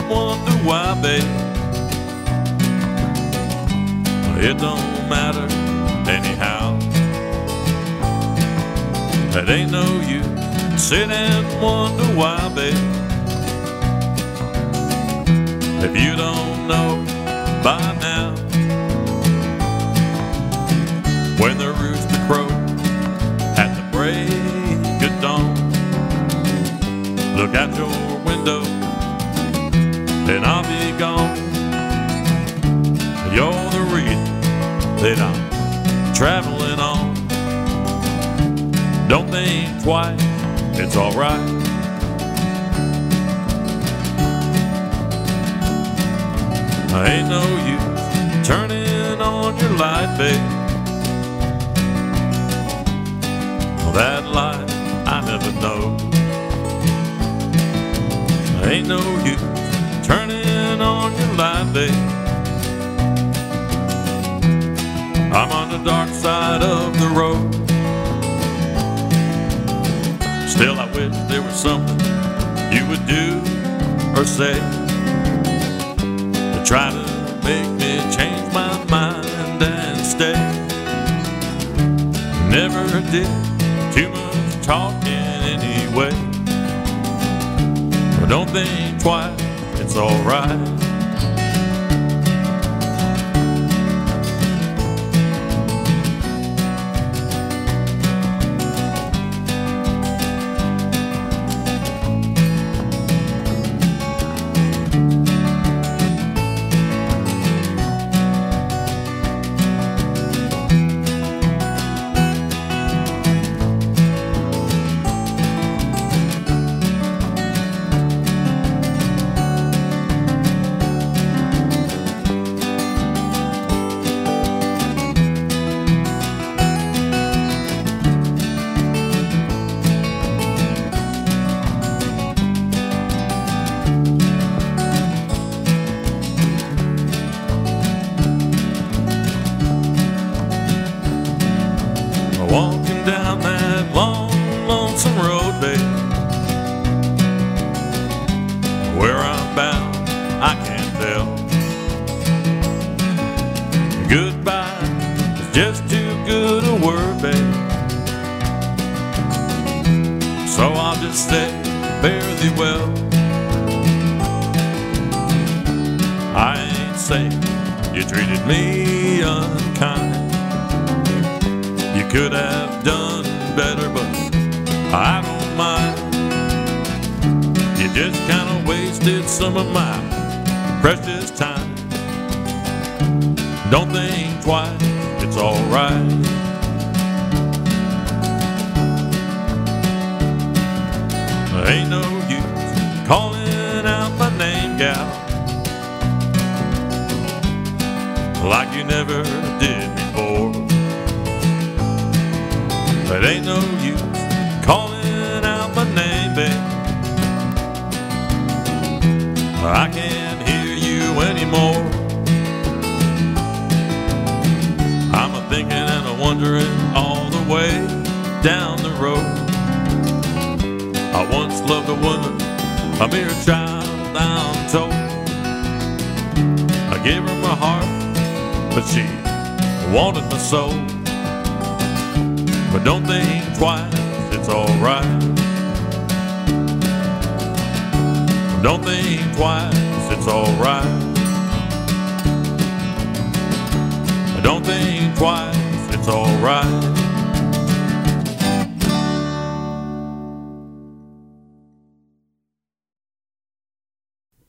wonder why, babe. It don't matter anyhow. It ain't no use sit and wonder why, babe. If you don't know by now, when the rooster crows at the break of dawn, look out your window and I'll be gone. You're the reason that I'm traveling on. Don't think twice, it's alright. Ain't no use turning on your light, babe. That light I never know. Ain't no use turning on your light, babe. I'm on the dark side of the road. Still I wish there was something you would do or say to try to make me change my mind and stay. Never did too much talking anyway. But don't think twice, it's alright. Walking down that long, lonesome road, babe. Where I'm bound, I can't tell. Goodbye is just too good a word, babe. So I'll just say, fare thee well. I ain't saying you treated me unkind. You could have done better, but I don't mind. You just kind of wasted some of my precious time. Don't think twice, it's alright. Ain't no use calling out my name, gal, like you never did before. It ain't no use calling out my name, babe. I can't hear you anymore. I'm a-thinking and a-wondering all the way down the road. I once loved a woman, a mere child, I'm told. I gave her my heart, but she wanted my soul. But don't think twice, it's alright. Don't think twice, it's alright. Don't think twice, it's alright.